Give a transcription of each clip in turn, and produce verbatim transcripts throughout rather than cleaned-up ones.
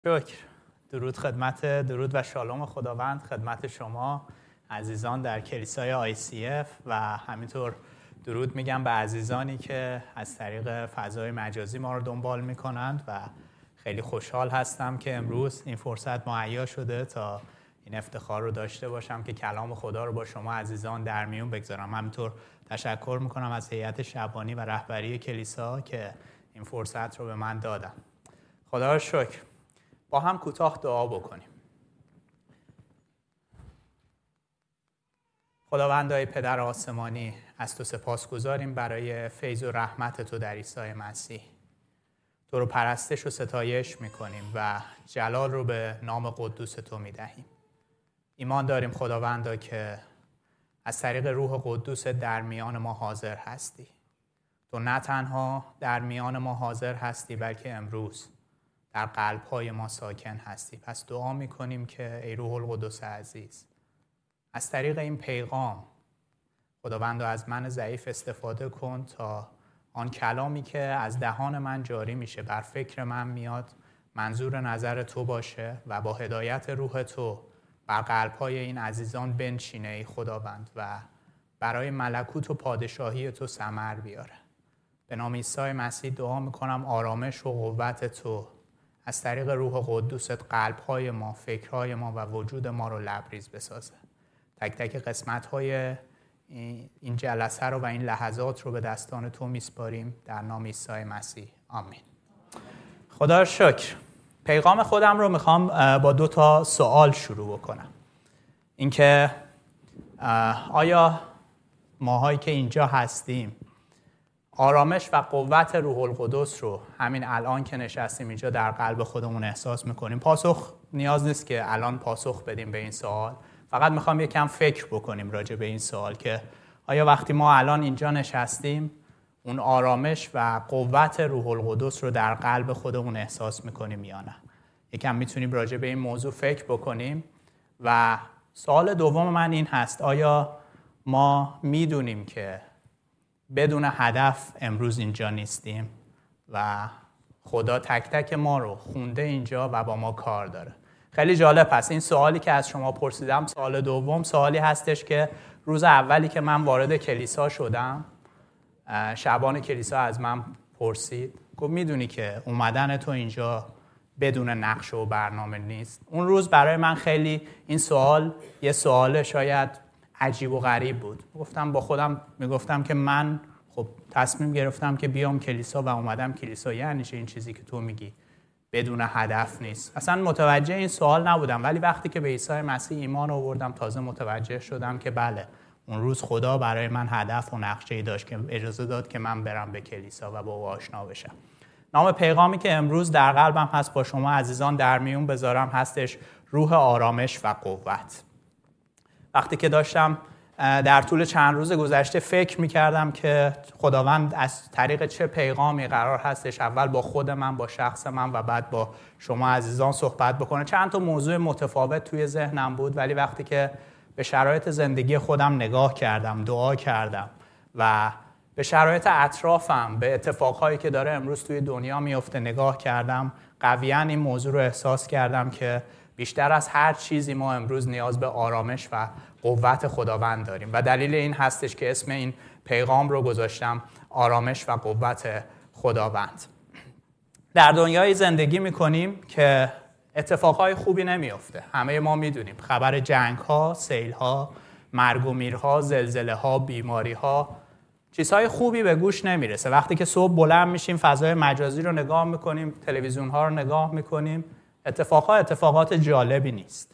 شکر. درود خدمت درود و شالوم خداوند خدمت شما عزیزان در کلیسای آی سی اف و همینطور درود میگم به عزیزانی که از طریق فضای مجازی ما رو دنبال میکنند و خیلی خوشحال هستم که امروز این فرصت مهیا شده تا این افتخار رو داشته باشم که کلام خدا رو با شما عزیزان در میون بگذارم. همینطور تشکر میکنم از هیئت شبانی و رهبری کلیسا که این فرصت رو به من دادن. خدا رو شکر. با هم کوتاه دعا بکنیم. خداوندای پدر آسمانی، از تو سپاسگزاریم برای فیض و رحمت تو در عیسی مسیح. تو رو پرستش و ستایش میکنیم و جلال رو به نام قدوس تو میدهیم. ایمان داریم خداوندا که از طریق روح قدوس در میان ما حاضر هستی. تو نه تنها در میان ما حاضر هستی بلکه امروز در قلب‌های ما ساکن هستی. پس دعا می‌کنیم که ای روح القدس عزیز از طریق این پیغام خداوند از من ضعیف استفاده کن تا آن کلامی که از دهان من جاری میشه بر فکر من میاد منظور نظر تو باشه و با هدایت روح تو بر قلب‌های این عزیزان بنشینه ای خداوند و برای ملکوت و پادشاهی تو ثمر بیاره. به نام عیسی مسیح دعا می‌کنم آرامش و قوت تو از طریق روح قدوست قلب‌های ما، فکرهای ما و وجود ما رو لبریز بسازه. تک تک قسمت‌های این جلسه رو و این لحظات رو به دستان تو میسپاریم در نام عیسی مسیح. آمین. خدا رو شکر. پیغام خودم رو میخوام با دو تا سوال شروع بکنم. اینکه آیا ماهایی که اینجا هستیم آرامش و قوت روح القدس رو همین الان که نشستیم اینجا در قلب خودمون احساس میکنیم؟ پاسخ نیاز نیست که الان پاسخ بدیم به این سوال. فقط میخوام یکم فکر بکنیم راجع به این سوال که آیا وقتی ما الان اینجا نشستیم اون آرامش و قوت روح القدس رو در قلب خودمون احساس میکنیم یا نه؟ یکم میتونیم راجع به این موضوع فکر بکنیم. و سوال دوم من این هست: آیا ما میدونیم که بدون هدف امروز اینجا نیستیم و خدا تک تک ما رو خونده اینجا و با ما کار داره؟ خیلی جالب هست. این سوالی که از شما پرسیدم، سوال دوم سوالی هستش که روز اولی که من وارد کلیسا شدم شبان کلیسا از من پرسید، گفت میدونی که اومدن تو اینجا بدون نقشه و برنامه نیست؟ اون روز برای من خیلی این سوال یه سوال شاید عجیب و غریب بود. گفتم با خودم میگفتم که من خب تصمیم گرفتم که بیام کلیسا و اومدم کلیسا، یعنی چه این چیزی که تو میگی بدون هدف نیست؟ اصلا متوجه این سوال نبودم، ولی وقتی که به عیسی مسیح ایمان آوردم تازه متوجه شدم که بله، اون روز خدا برای من هدف و نقشه‌ای داشت که اجازه داد که من برم به کلیسا و با او آشنا بشم. نام پیغامی که امروز در قلبم هست با شما عزیزان در میون بذارم هستش روح آرامش و قوت. وقتی که داشتم در طول چند روز گذشته فکر می‌کردم که خداوند از طریق چه پیغامی قرار هستش اول با خود من، با شخص من و بعد با شما عزیزان صحبت بکنه، چند تا موضوع متفاوت توی ذهنم بود، ولی وقتی که به شرایط زندگی خودم نگاه کردم، دعا کردم و به شرایط اطرافم، به اتفاقهایی که داره امروز توی دنیا میفته نگاه کردم، قویاً این موضوع رو احساس کردم که بیشتر از هر چیزی ما امروز نیاز به آرامش و قوت خداوند داریم و دلیل این هستش که اسم این پیغام رو گذاشتم آرامش و قوت خداوند. در دنیای زندگی میکنیم که اتفاقهای خوبی نمیفته. همه ما میدونیم خبر جنگ‌ها، سیل‌ها، مرگ و میرها، زلزله‌ها، بیماری‌ها، چیزهای خوبی به گوش نمیرسه. وقتی که صبح بلند میشیم فضای مجازی رو نگاه میکنیم، تلویزیون‌ها رو نگاه میکنیم، اتفاقها اتفاقات جالبی نیست.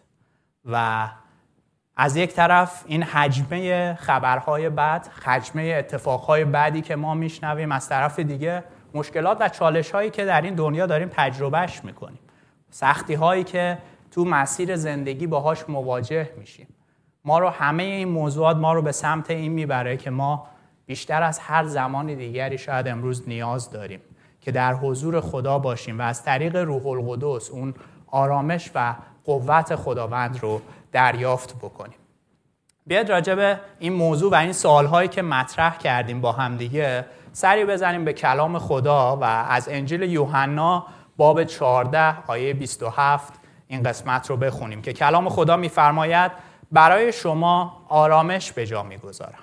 و از یک طرف این حجمه خبرهای بد، حجمه اتفاقهای بدی که ما میشنویم، از طرف دیگه مشکلات و چالش‌هایی که در این دنیا داریم تجربهش میکنیم، سختی‌هایی که تو مسیر زندگی باهاش مواجه میشیم. ما رو همه این موضوعات ما رو به سمت این میبره که ما بیشتر از هر زمان دیگری شاید امروز نیاز داریم که در حضور خدا باشیم و از طریق روح القدس اون آرامش و قوت خداوند رو دریافت بکنیم. بیاید راجع به این موضوع و این سوالهایی که مطرح کردیم با هم دیگه سری بزنیم به کلام خدا و از انجیل یوحنا باب چهارده آیه بیست و هفت این قسمت رو بخونیم که کلام خدا می‌فرماید برای شما آرامش به جا می‌گذارم.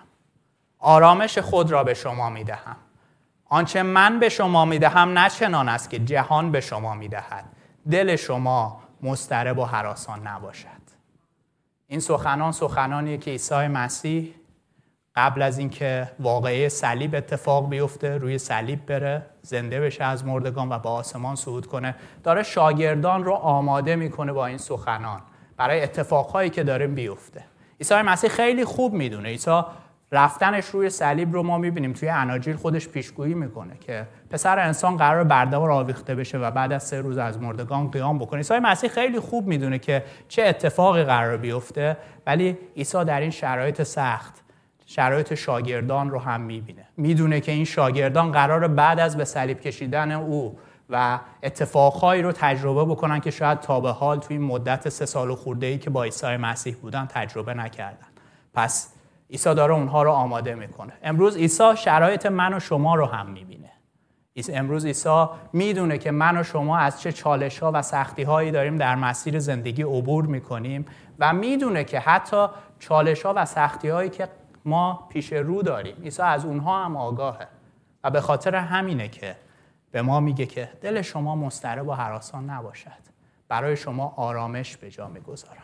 آرامش خود را به شما می‌دهم. آنچه من به شما می‌دهم نه چنان است که جهان به شما می‌دهد. دل شما مضطرب و هراسان نباشد. این سخنان سخنانیه که عیسی مسیح قبل از اینکه واقعه صلیب اتفاق بیفته، روی صلیب بره، زنده بشه از مردگان و به آسمان صعود کنه، داره شاگردان رو آماده میکنه با این سخنان برای اتفاقهایی که داره بیفته. عیسی مسیح خیلی خوب میدونه. عیسی رفتنش روی صلیب رو ما میبینیم توی اناجیل خودش پیشگویی میکنه که پسر انسان قرار بردار آویخته بشه و بعد از سه روز از مردگان قیام بکنه. عیسی مسیح خیلی خوب میدونه که چه اتفاقی قرار بیفته، ولی عیسی در این شرایط سخت شرایط شاگردان رو هم میبینه. میدونه که این شاگردان قراره بعد از به صلیب کشیدن او و اتفاقهایی رو تجربه بکنن که شاید تا به حال توی این مدت سه سال و خورده‌ای که با عیسی مسیح بودن تجربه نکردن. پس عیسی داره اونها رو آماده میکنه. امروز عیسی شرایط من و شما رو هم میبینه. امروز عیسی میدونه که من و شما از چه چالش‌ها و سختی‌هایی داریم در مسیر زندگی عبور میکنیم و میدونه که حتی چالش‌ها و سختی‌هایی که ما پیش رو داریم عیسی از اونها هم آگاهه و به خاطر همینه که به ما میگه که دل شما مضطرب و هراسان نباشد. برای شما آرامش به جا میگذارم.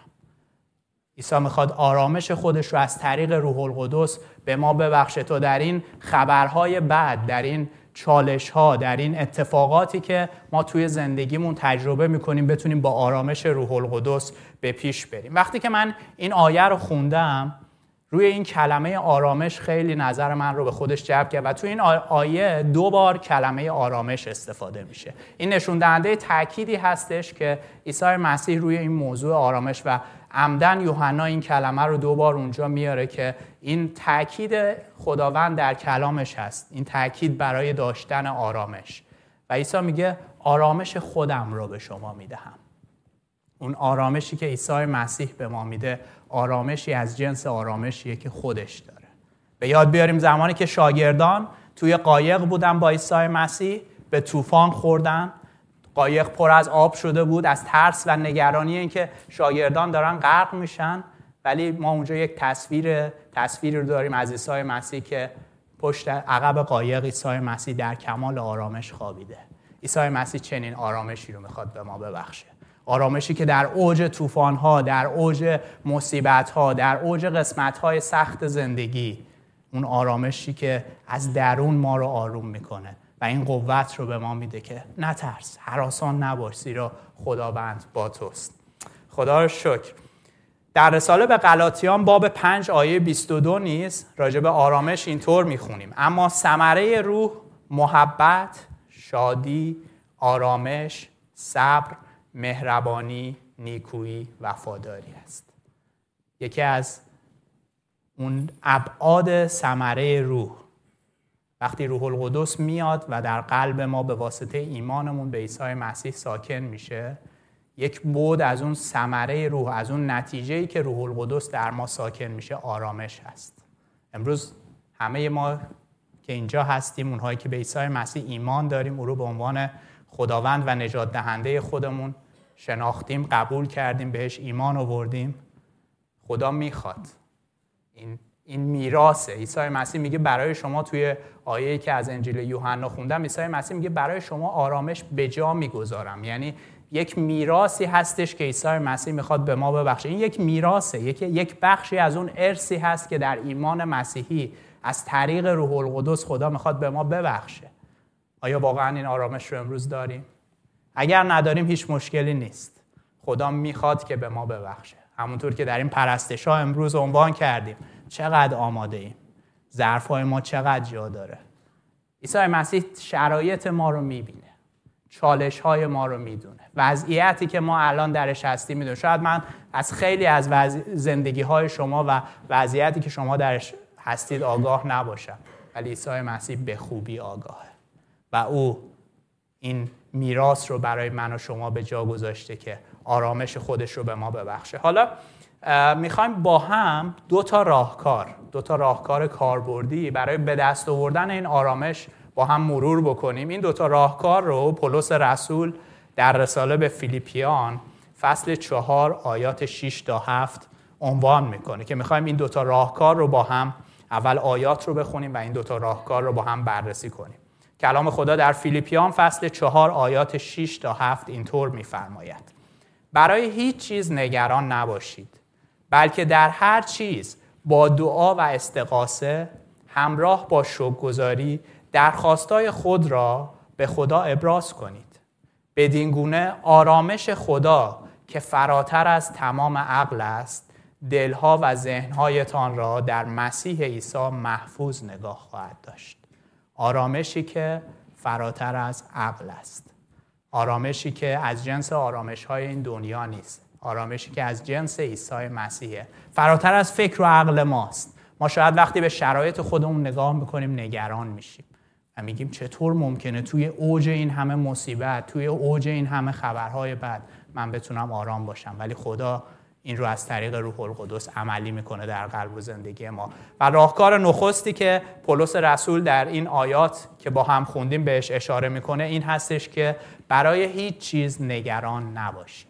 عیسی میخواد آرامش خودش رو از طریق روح القدس به ما ببخشه تا در این خبرهای بد، در این چالش‌ها، در این اتفاقاتی که ما توی زندگیمون تجربه میکنیم بتونیم با آرامش روح القدس به پیش بریم. وقتی که من این آیه رو خوندم، روی این کلمه آرامش خیلی نظر من رو به خودش جلب کرد و توی این آیه دو بار کلمه آرامش استفاده میشه. این نشون دهنده تأکیدی هستش که عیسی مسیح روی این موضوع آرامش و عمدن یوحنا این کلمه رو دو بار اونجا میاره که این تأکید خداوند در کلامش هست. این تأکید برای داشتن آرامش. و عیسی میگه آرامش خودم رو به شما میدهم. اون آرامشی که عیسی مسیح به ما میده آرامشی از جنس آرامشیه که خودش داره. به یاد بیاریم زمانی که شاگردان توی قایق بودن با عیسی مسیح، به طوفان خوردن، قایق پر از آب شده بود از ترس و نگرانی اینکه شاگردان دارن غرق میشن، ولی ما اونجا یک تصویر تصویری رو داریم از عیسی مسیح که پشت عقب قایق عیسی مسیح در کمال آرامش خوابیده. عیسی مسیح چنین آرامشی رو میخواد به ما ببخشه. آرامشی که در اوج طوفان‌ها، در اوج مصیبت‌ها، در اوج قسمت‌های سخت زندگی، اون آرامشی که از درون ما رو آروم میکنه و این قوت رو به ما میده که نترس، هراسان نباش، زیرا خداوند با توست. خدا رو شکر. در رساله به غلاطیان باب پنج آیه بیست و دو نیز راجع به آرامش اینطور میخونیم: اما ثمره روح محبت، شادی، آرامش، صبر، مهربانی، نیکویی، وفاداری است. یکی از اون ابعاد ثمره روح وقتی روح القدس میاد و در قلب ما به واسطه ایمانمون به عیسی مسیح ساکن میشه، یک بعد از اون ثمره روح، از اون نتیجه‌ای که روح القدس در ما ساکن میشه، آرامش هست. امروز همه ما که اینجا هستیم، اونهایی که به عیسی مسیح ایمان داریم، او رو به عنوان خداوند و نجات دهنده خودمون شناختیم، قبول کردیم، بهش ایمان آوردیم، خدا میخواد این این میراثه. عیسی مسیح میگه برای شما، توی آیه‌ای که از انجیل یوحنا خوندم، عیسی مسیح میگه برای شما آرامش به جا میگذارم. یعنی یک میراثی هستش که عیسی مسیح میخواد به ما ببخشه. این یک میراثه، یک یک بخشی از اون ارثی هست که در ایمان مسیحی از طریق روح القدس خدا میخواد به ما ببخشه. آیا واقعا این آرامش رو امروز داریم؟ اگر نداریم هیچ مشکلی نیست. خدا میخواد که به ما ببخشه. همونطور که در این پرستش‌ها امروز عنوان کردیم، چقدر آماده ایم؟ ظرف‌های ما چقدر جا داره؟ عیسی مسیح شرایط ما رو میبینه. چالش‌های ما رو میدونه. وضعیتی که ما الان درش هستیم میدونه. شاید من از خیلی از وضع... زندگی‌های شما و وضعیتی که شما درش هستید آگاه نباشم. ولی عیسی مسیح به خوبی آگاهه. و او این میراث رو برای من و شما به جا گذاشته که آرامش خودش رو به ما ببخشه. حالا میخوایم با هم دو تا راهکار، دو تا راهکار کاربردی برای به دست آوردن این آرامش با هم مرور بکنیم. این دو تا راهکار رو پولس رسول در رساله به فیلیپیان فصل چهار آیات شش تا هفت عنوان میکنه که میخوایم این دوتا راهکار رو با هم، اول آیات رو بخونیم و این دوتا راهکار رو با هم بررسی کنیم. کلام خدا در فیلیپیان فصل چهار آیات شش تا هفت اینطور میفرماید: برای هیچ چیز نگران نباشید، بلکه در هر چیز با دعا و استغاثه همراه با شکرگزاری درخواستای خود را به خدا ابراز کنید. بدین گونه آرامش خدا که فراتر از تمام عقل است، دلها و ذهنهایتان را در مسیح عیسی محفوظ نگاه خواهد داشت. آرامشی که فراتر از عقل است. آرامشی که از جنس آرامش‌های این دنیا نیست. آرامشی که از جنس عیسی مسیحه. فراتر از فکر و عقل ماست. ما شاید وقتی به شرایط خودمون نگاه میکنیم نگران میشیم و میگیم چطور ممکنه توی اوج این همه مصیبت، توی اوج این همه خبرهای بد من بتونم آرام باشم. ولی خدا این رو از طریق روح القدس عملی میکنه در قلب و زندگی ما. و راهکار نخستی که پولس رسول در این آیات که با هم خوندیم بهش اشاره میکنه این هستش که برای هیچ چیز نگران نباشیم.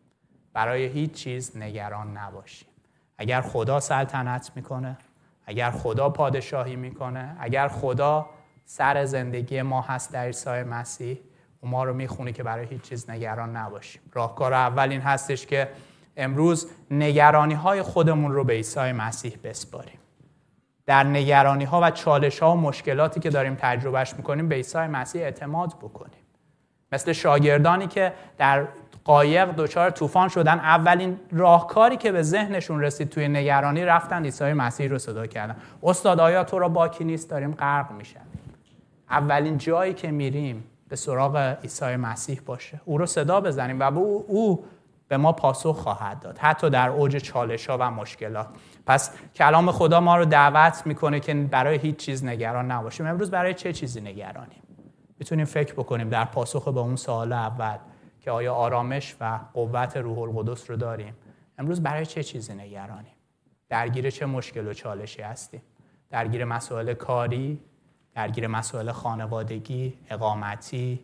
برای هیچ چیز نگران نباشیم. اگر خدا سلطنت میکنه، اگر خدا پادشاهی میکنه، اگر خدا سر زندگی ما هست در عیسی مسیح، و ما رو میخونه که برای هیچ چیز نگران نباشیم. راهکار اول این هستش که امروز نگرانی های خودمون رو به عیسی مسیح بسپاریم. در نگرانی ها و چالش ها و مشکلاتی که داریم تجربهش میکنیم به عیسی مسیح اعتماد بکنیم. مثل شاگردانی که در قایق دچار طوفان شدن، اولین راهکاری که به ذهنشون رسید توی نگرانی رفتن عیسی مسیح رو صدا کردن. استاد آیا تو را باکی نیست، داریم غرق میشیم. اولین جایی که میریم به سراغ عیسی مسیح باشه، او رو صدا بزنیم و او, او به ما پاسخ خواهد داد، حتی در اوج چالش‌ها و مشکلات. پس کلام خدا ما رو دعوت میکنه که برای هیچ چیز نگران نباشیم. امروز برای چه چیزی نگرانیم؟ میتونیم فکر بکنیم در پاسخ به اون سوال اول که آیا آرامش و قوت روح القدس رو داریم؟ امروز برای چه چیزی نگرانیم؟ درگیر چه مشکل و چالشی هستیم؟ درگیر مسائل کاری، درگیر مسائل خانوادگی، اقامتی،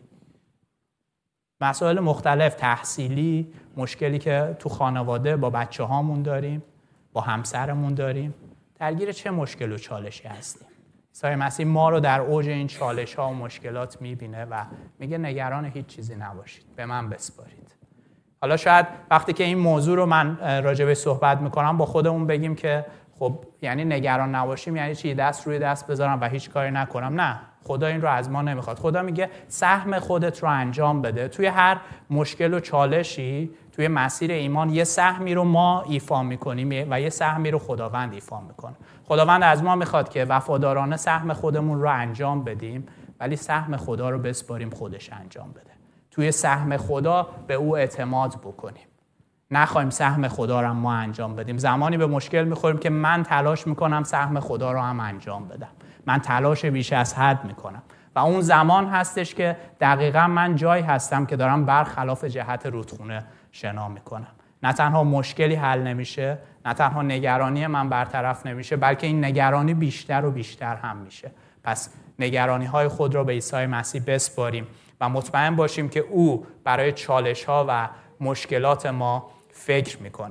مسائل مختلف، تحصیلی، مشکلی که تو خانواده با بچه هامون داریم، با همسرمون داریم، درگیر چه مشکل و چالشی هستیم؟ عیسی مسیح ما رو در اوج این چالش ها و مشکلات میبینه و میگه نگران هیچ چیزی نباشید، به من بسپارید. حالا شاید وقتی که این موضوع رو من راجع به صحبت میکنم با خودمون بگیم که خب یعنی نگران نباشیم یعنی چی؟ دست روی دست بذارم و هیچ کاری نکنم؟ نه، خدا این رو از ما نمیخواد. خدا میگه سهم خودت رو انجام بده. توی هر مشکل و چالشی توی مسیر ایمان یه سهمی رو ما ایفا میکنیم و یه سهمی رو خداوند ایفا میکنه. خداوند از ما میخواد که وفادارانه سهم خودمون رو انجام بدیم، ولی سهم خدا رو بسپاریم خودش انجام بده. توی سهم خدا به او اعتماد بکنیم. نخوایم سهم خدا رو هم ما انجام بدیم. زمانی به مشکل میخوریم که من تلاش میکنم سهم خدا رو هم انجام بدم. من تلاش بیش از حد میکنم و اون زمان هستش که دقیقاً من جایی هستم که دارم برخلاف جهت رودخونه شنا میکنم. نه تنها مشکلی حل نمیشه، نه تنها نگرانی من برطرف نمیشه، بلکه این نگرانی بیشتر و بیشتر هم میشه. پس نگرانی های خود رو به عیسی مسیح بسپاریم و مطمئن باشیم که او برای چالش ها و مشکلات ما فکر میکنه.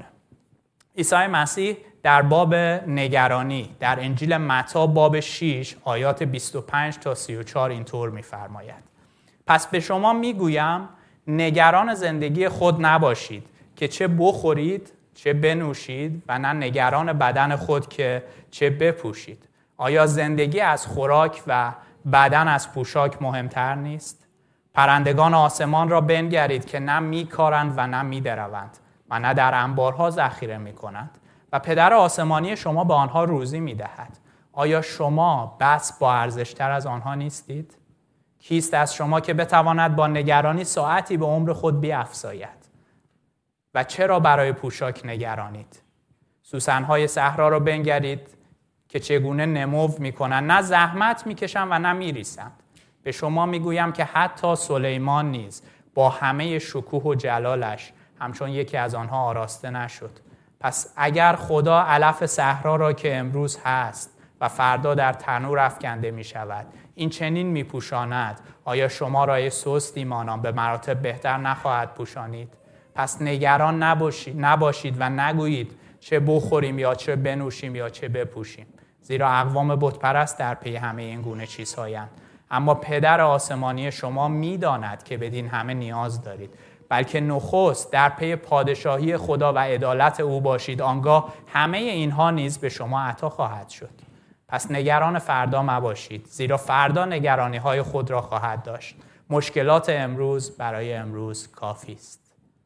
عیسی مسیح در باب نگرانی در انجیل متی باب شش آیات بیست و پنج تا سی و چهار اینطور میفرماید: پس به شما میگویم نگران زندگی خود نباشید که چه بخورید چه بنوشید و نه نگران بدن خود که چه بپوشید. آیا زندگی از خوراک و بدن از پوشاک مهمتر نیست؟ پرندگان آسمان را بنگرید که نه میکارند و نه میدروند و نه در انبارها ذخیره میکنند و پدر آسمانی شما به آنها روزی میدهد. آیا شما بس با ارزشتر از آنها نیستید؟ کیست از شما که بتواند با نگرانی ساعتی به عمر خود بیفزاید؟ و چرا برای پوشاک نگرانید؟ سوسنهای صحرا را بنگرید که چگونه نمو میکنند، نه زحمت میکشند و نه میریسند. به شما میگویم که حتی سلیمان نیز با همه شکوه و جلالش همچون یکی از آنها آراسته نشد. پس اگر خدا علف صحرا را که امروز هست و فردا در تنور افکنده می شود. این چنین می پوشاند. آیا شما را سست ایمانان به مراتب بهتر نخواهد پوشانید؟ پس نگران نباشید, نباشید و نگویید چه بخوریم یا چه بنوشیم یا چه بپوشیم. زیرا اقوام بتپرست در پی همه این گونه چیزهایند. اما پدر آسمانی شما می داند که بدین همه نیاز دارید. بلکه نخست در پی پادشاهی خدا و عدالت او باشید، آنگاه همه اینها نیز به شما عطا خواهد شد. پس نگران فردا مباشید، زیرا فردا نگرانی های خود را خواهد داشت. مشکلات امروز برای امروز کافی است.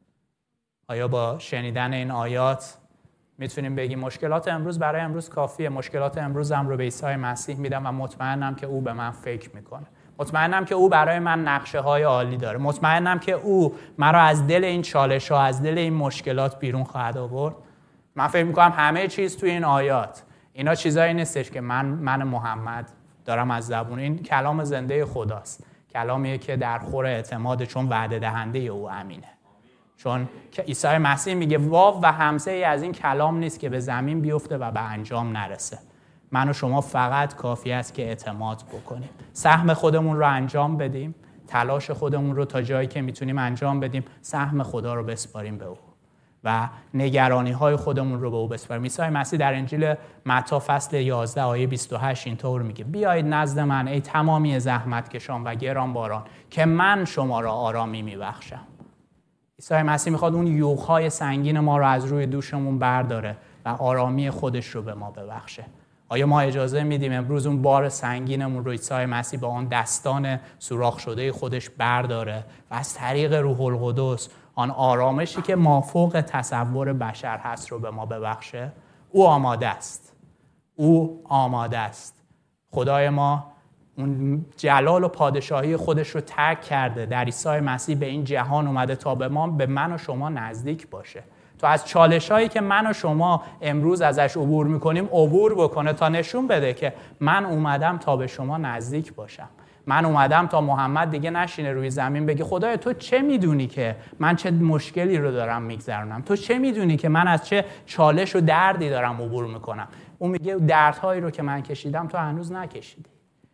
آیا با شنیدن این آیات میتونیم بگیم مشکلات امروز برای امروز کافیه؟ مشکلات امروزم رو به عیسی مسیح میدم و مطمئنم که او به من فکر میکنه. مطمئنم که او برای من نقشه های عالی داره. مطمئنم که او مرا از دل این چالش ها، از دل این مشکلات بیرون خواهد آورد. من فکر میکنم همه چیز توی این آیات، اینا چیزایی نیستش که من من محمد دارم از زبون، این کلام زنده خداست. کلامیه که در خور اعتماد، چون وعده دهنده او امینه. چون که عیسی مسیح میگه واو و همسه ای از این کلام نیست که به زمین بیفته و به انجام نرسه. من و شما فقط کافی است که اعتماد بکنیم، سهم خودمون رو انجام بدیم، تلاش خودمون رو تا جایی که میتونیم انجام بدیم، سهم خدا رو بسپاریم به او و نگرانی های خودمون رو به او بسپاریم. عیسی مسیح در انجیل متی فصل یازده آیه بیست و هشت اینطور میگه: بیایید نزد من ای تمامی زحمت کشان و گرانباران که من شما را آرامی میبخشم. عیسی مسیح میخواد اون یوغ‌های سنگین ما رو از روی دوشمون برداره و آرامی خودش رو به ما ببخشه. آیا ما اجازه میدیم امروز اون بار سنگینمون رو عیسی مسیح با آن دستان سوراخ شده خودش برداره و از طریق روح القدس آن آرامشی که مافوق تصور بشر هست رو به ما ببخشه؟ او آماده است. او آماده است. خدای ما اون جلال و پادشاهی خودش رو ترک کرده، در عیسی مسیح به این جهان اومده تا به ما، به من و شما نزدیک باشه، تا از چالش‌هایی که من و شما امروز ازش عبور می‌کنیم عبور بکنه، تا نشون بده که من اومدم تا به شما نزدیک باشم. من اومدم تا محمد دیگه نشینه روی زمین بگه خدایا تو چه میدونی که من چه مشکلی رو دارم میگذرونم؟ تو چه میدونی که من از چه چالش و دردی دارم عبور میکنم؟ اون میگه دردهایی رو که من کشیدم تو هنوز نکشیدی.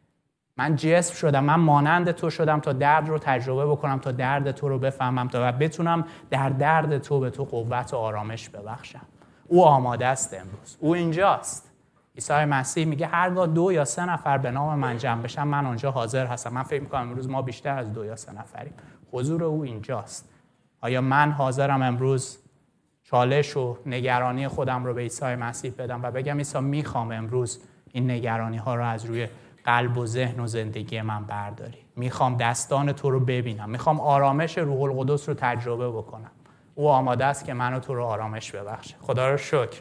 من جسم شدم، من مانند تو شدم تا درد رو تجربه بکنم، تا درد تو رو بفهمم، تا بتونم در درد تو به تو قوت و آرامش ببخشم. او آماده است امروز. او اینجاست. عیسی مسیح میگه هرگاه دو یا سه نفر به نام من جمع بشن من آنجا حاضر هستم. من فکر میکنم امروز ما بیشتر از دو یا سه نفریم. حضور او اینجاست. آیا من حاضرم امروز چالش و نگرانی خودم رو به عیسی مسیح بدم و بگم عیسی میخوام امروز این نگرانی ها رو از روی قلب و ذهن و زندگی من برداری. میخوام دستان تو رو ببینم. میخوام آرامش روح القدس رو تجربه بکنم. او آماده است که منو تو رو آرامش ببخشه. خدا رو شکر.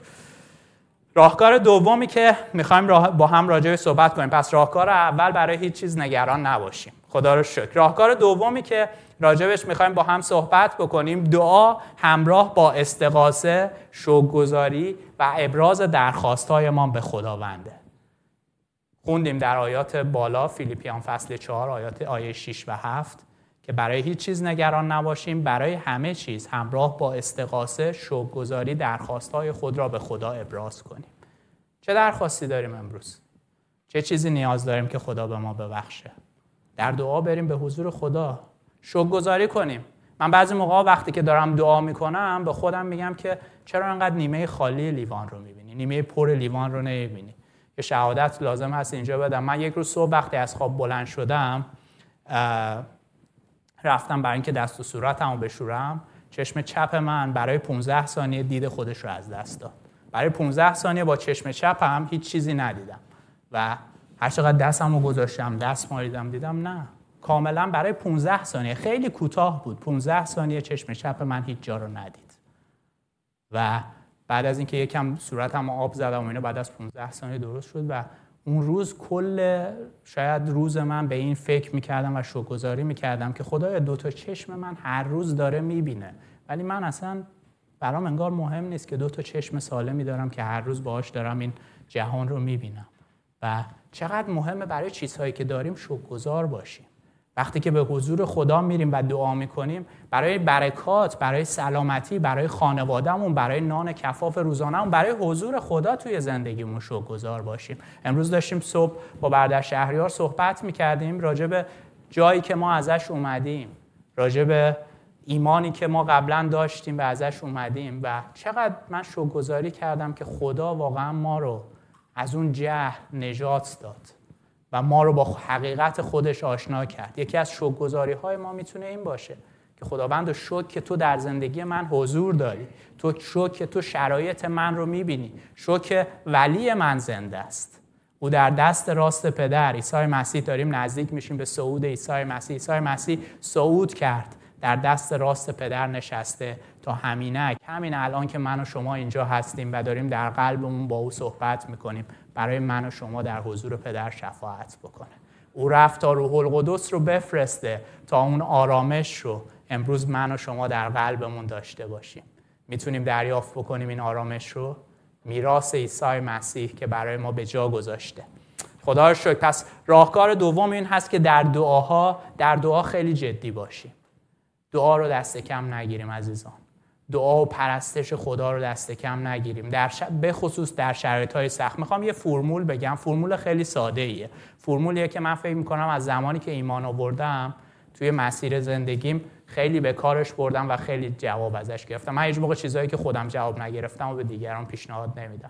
راهکار دومی که میخوایم با هم راجع به صحبت کنیم، پس راهکار اول برای هیچ چیز نگران نباشیم. خدا رو شکر. راهکار دومی که راجبش میخوایم با هم صحبت بکنیم، دعا همراه با استغاثه، شکرگزاری و ابراز درخواست‌های ما به خداونده. خوندیم در آیات بالا، فیلیپیان فصل چهار آیات آیه شش و هفت که برای هیچ چیز نگران نباشیم، برای همه چیز همراه با استغاثه، شکرگزاری درخواست‌های خود را به خدا ابراز کنیم. چه درخواستی داریم امروز؟ چه چیزی نیاز داریم که خدا به ما ببخشه؟ در دعا بریم به حضور خدا، شکرگزاری کنیم. من بعضی موقع وقتی که دارم دعا میکنم به خودم میگم که چرا انقدر نیمه خالی لیوان رو میبینی؟ نیمه پر لیوان رو نمیبینی؟ یه شهادت لازم هست اینجا بدم. من یک روز صبح وقتی از خواب بلند شدم، رفتم برای اینکه دست و صورتمو بشورم، چشم چپ من برای پانزده ثانیه دید خودش رو از دست داد. برای پانزده ثانیه با چشم چپم هیچ چیزی ندیدم و هر چقدر دستمو گذاشتم، دست مالیدم، دیدم نه. کاملا برای پانزده ثانیه، خیلی کوتاه بود، پانزده ثانیه چشم چپ من هیچ جا رو ندید. و بعد از اینکه یکم صورتم آب زدم و اینا، بعد از پانزده ثانیه درست شد و اون روز کل شاید روز من به این فکر میکردم و شکرگزاری میکردم که خدایا دو تا چشم من هر روز داره میبینه، ولی من اصلا برام انگار مهم نیست که دو تا چشم سالمی دارم که هر روز باهاش دارم این جهان رو میبینم. و چقدر مهمه برای چیزهایی که داریم شکرگزار باشیم. وقتی که به حضور خدا میریم و دعا میکنیم برای برکات، برای سلامتی، برای خانوادهمون، برای نان کفاف روزانه‌مون، برای حضور خدا توی زندگیمون شکرگزار باشیم. امروز داشتیم صبح با برادر شهریار صحبت میکردیم راجع به جایی که ما ازش اومدیم، راجع به ایمانی که ما قبلا داشتیم و ازش اومدیم و چقدر من شکرگزاری کردم که خدا واقعا ما رو از اون جهل نجات داد و ما رو با حقیقت خودش آشنا کرد. یکی از شکرگزاری‌های ما میتونه این باشه که خداوند شکر که تو در زندگی من حضور داری، تو شکر که تو شرایط من رو میبینی، شکر که ولی من زنده است، او در دست راست پدر عیسی مسیح. داریم نزدیک میشیم به صعود عیسی مسیح. عیسی مسیح صعود کرد، در دست راست پدر نشسته تا همینک، همین الان که من و شما اینجا هستیم و داریم در قلبمون با او صحبت میکنیم، برای من و شما در حضور پدر شفاعت بکنه. او رفت تا روح القدس رو بفرسته تا اون آرامش رو امروز من و شما در قلبمون داشته باشیم. میتونیم دریافت بکنیم این آرامش رو، میراث عیسی مسیح که برای ما به جا گذاشته. خدا رو شکر. پس راهکار دوم این هست که در دعاها در دعا خیلی جدی باشیم. دعا رو دست کم نگیریم عزیزان. دعا و پرستش خدا رو دست کم نگیریم، در ش... به خصوص در شرایط‌های سخت. میخوام یه فرمول بگم، فرمول خیلی ساده ایه. فرمولیه که من فکر میکنم از زمانی که ایمان آوردم توی مسیر زندگیم خیلی به کارش بردم و خیلی جواب ازش گرفتم. من هیچ موقع چیزایی که خودم جواب نگرفتم و به دیگران پیشنهاد نمیدم.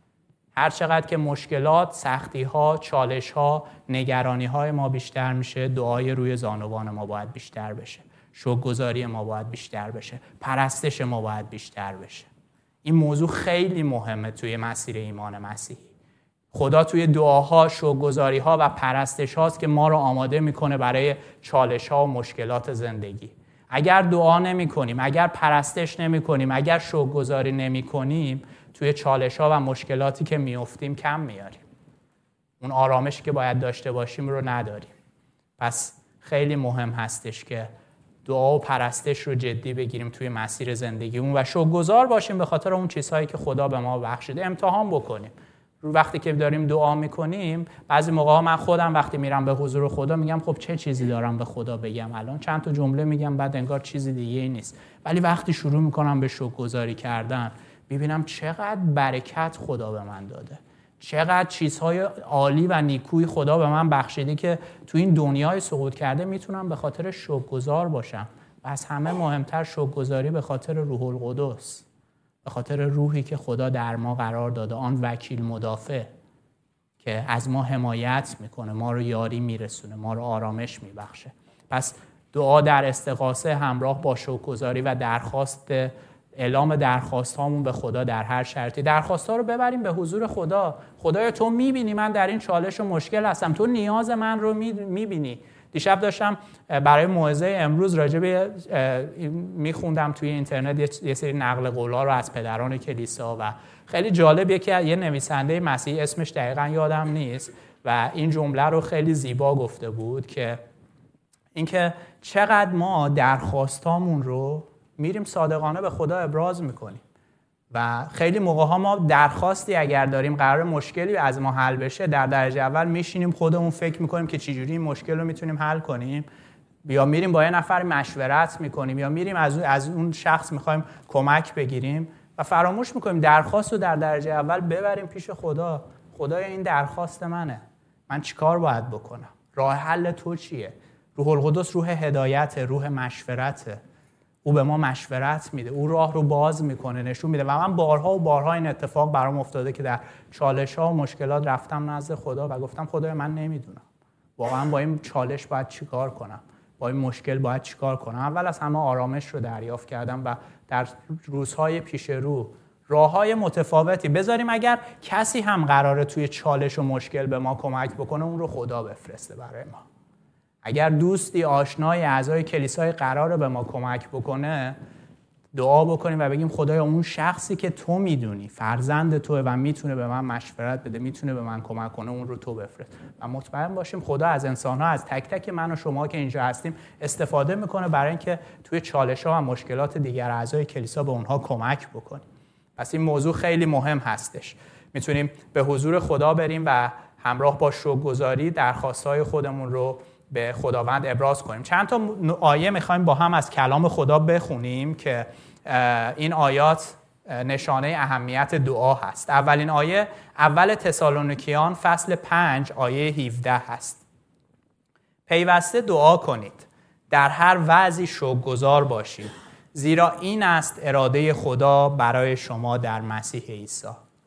هر چقدر که مشکلات، سختی‌ها، چالش‌ها، نگرانی‌های ما بیشتر میشه، دعای روی زانوان ما باید بیشتر بشه. شکرگزاری ما باید بیشتر بشه، پرستش ما باید بیشتر بشه. این موضوع خیلی مهمه توی مسیر ایمان مسیحی. خدا توی دعاها، شکرگزاری‌ها و پرستش هاست که ما رو آماده میکنه برای چالش‌ها و مشکلات زندگی. اگر دعا نمی‌کنیم، اگر پرستش نمی‌کنیم، اگر شکرگزاری نمی‌کنیم، توی چالش‌ها و مشکلاتی که میافتیم کم میاریم. اون آرامشی که باید داشته باشیم رو نداریم. پس خیلی مهم هستش که دعا و پرستش رو جدی بگیریم توی مسیر زندگیمون و شکرگزار باشیم به خاطر اون چیزهایی که خدا به ما بخشیده. امتحان بکنیم. رو وقتی که داریم دعا میکنیم، بعضی موقع‌ها من خودم وقتی میرم به حضور خدا میگم خب چه چیزی دارم به خدا بگم الان، چند تا جمله میگم بعد انگار چیزی دیگه ای نیست. ولی وقتی شروع میکنم به شکرگزاری کردن، ببینم چقدر برکت خدا به من داده، چقدر چیزهای عالی و نیکوی خدا به من بخشیده که تو این دنیای سقوط کرده میتونم به خاطر شکرگزار باشم. و از همه مهمتر شکرگزاری به خاطر روح القدس، به خاطر روحی که خدا در ما قرار داده، آن وکیل مدافع که از ما حمایت میکنه، ما رو یاری میرسونه، ما رو آرامش میبخشه. پس دعا در استغاثه همراه با شکرگزاری و درخواست، اعلام درخواست هامون به خدا در هر شرطی. درخواست ها رو ببریم به حضور خدا. خدایا تو میبینی من در این چالش و مشکل هستم، تو نیاز من رو میبینی. دیشب داشتم برای موعظه امروز راجع به میخوندم توی اینترنت یه سری نقل قول‌ها رو از پدران کلیسا و خیلی جالبه که یه نویسنده مسیحی، اسمش دقیقاً یادم نیست، و این جمله رو خیلی زیبا گفته بود که اینکه چقدر ما درخواستامون رو میریم صادقانه به خدا ابراز میکنیم و خیلی موقع ها ما درخواستی اگر داریم قرار مشکلی از ما حل بشه، در درجه اول میشینیم خودمون فکر میکنیم که چجوری این مشکل رو میتونیم حل کنیم، یا میریم با یه نفر مشورت میکنیم، یا میریم از اون از اون شخص میخوایم کمک بگیریم و فراموش میکنیم درخواست رو در درجه اول ببریم پیش خدا. خدایا این درخواست منه، من چیکار باید بکنم؟ راه حل تو چیه؟ روح القدس روح هدایت، روح مشورته. او به ما مشورت میده، او راه رو باز میکنه، نشون میده. و من بارها و بارها این اتفاق برام افتاده که در چالش ها و مشکلات رفتم نزد خدا و گفتم خدایا من نمیدونم واقعا با این چالش باید چیکار کنم، با این مشکل باید چیکار کنم. اول از همه آرامش رو دریافت کردم و در روزهای پیش رو راههای متفاوتی بذاریم. اگر کسی هم قراره توی چالش و مشکل به ما کمک بکنه، اون رو خدا بفرسته برای ما. اگر دوستی، آشنای، اعضای کلیسای قراره به ما کمک بکنه، دعا بکنیم و بگیم خدایا اون شخصی که تو میدونی فرزند توه و میتونه به من مشورت بده، میتونه به من کمک کنه، اون رو تو بفرست. و مطمئن باشیم خدا از انسان‌ها، از تک تک من و شما که اینجا هستیم استفاده میکنه برای اینکه توی چالش‌ها و مشکلات دیگر اعضای کلیسا به اونها کمک بکنیم. پس این موضوع خیلی مهم هستش. میتونیم به حضور خدا بریم و همراه با شکرگزاری درخواست‌های خودمون رو به خداوند ابراز کنیم. چند تا آیه میخوایم با هم از کلام خدا بخونیم که این آیات نشانه اهمیت دعا هست. اولین آیه اول تسالونیکیان فصل پنج آیه هفده هست. پیوسته دعا کنید، در هر وضعی شکرگزار باشید، زیرا این است اراده خدا برای شما در مسیح عیسی.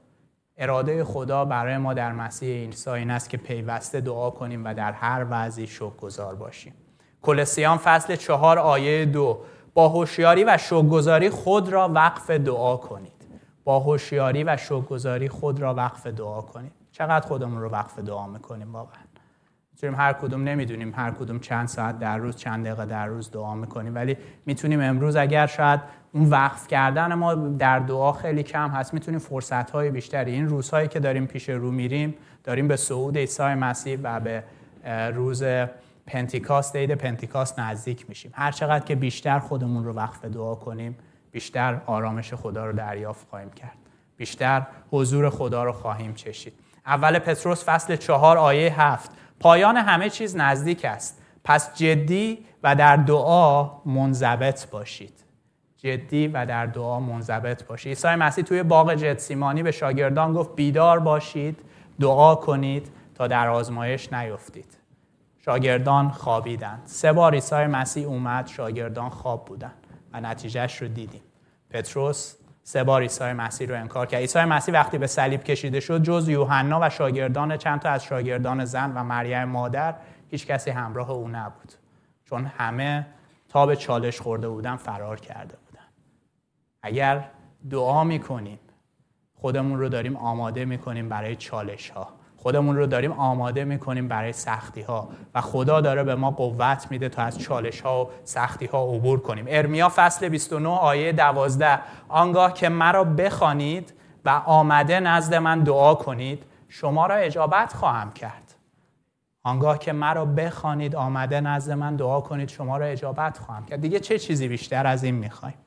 اراده خدا برای ما در مسیح عیسی این است که پیوسته دعا کنیم و در هر وضعی شکرگزار باشیم. کولوسیان فصل چهار آیه دو، با هوشیاری و شکرگزاری خود را وقف دعا کنید. با هوشیاری و شکرگزاری خود را وقف دعا کنید. چقدر خودمون رو وقف دعا میکنیم واقعا؟ میتونیم هر کدوم نمیدونیم هر کدوم چند ساعت در روز، چند دقیقه در روز دعا میکنیم، ولی میتونیم امروز اگر شاید اون وقف کردن ما در دعا خیلی کم هست، میتونیم فرصت‌های بیشتری این روزهایی که داریم پیش رو میریم، داریم به صعود عیسی مسیح و به روز پنتیکاست، عید پنتیکاست نزدیک میشیم. هر چقدر که بیشتر خودمون رو وقف دعا کنیم، بیشتر آرامش خدا رو دریافت خواهیم کرد. بیشتر حضور خدا رو خواهیم چشید. اول پتروس فصل چهار آیه هفت، پایان همه چیز نزدیک است. پس جدی و در دعا منضبط باشید. جدی و در دعا منضبط باشید. عیسی مسیح توی باغ گتسیمانی به شاگردان گفت بیدار باشید، دعا کنید تا در آزمایش نیفتید. شاگردان خوابیدند. سه بار عیسی مسیح اومد، شاگردان خواب بودن و نتیجهش رو دیدیم. پتروس سه بار عیسی مسیح رو انکار کرد. عیسی مسیح وقتی به صلیب کشیده شد، جز یوحنا و شاگردان چند تا از شاگردان زن و مریم مادر، هیچ کسی همراه او نبود، چون همه تا به چالش خورده بودن فرار کرده بودن. اگر دعا میکنیم، خودمون رو داریم آماده میکنیم برای چالش ها، خودمون رو داریم آماده میکنیم برای سختی ها و خدا داره به ما قوت میده تا از چالش ها و سختی ها عبور کنیم. ارمیا فصل بیست و نه آیه دوازده، آنگاه که مرا بخوانید و آمده نزد من دعا کنید، شما را اجابت خواهم کرد. آنگاه که مرا بخوانید، آمده نزد من دعا کنید، شما را اجابت خواهم کرد. دیگه چه چیزی بیشتر از این میخوایم؟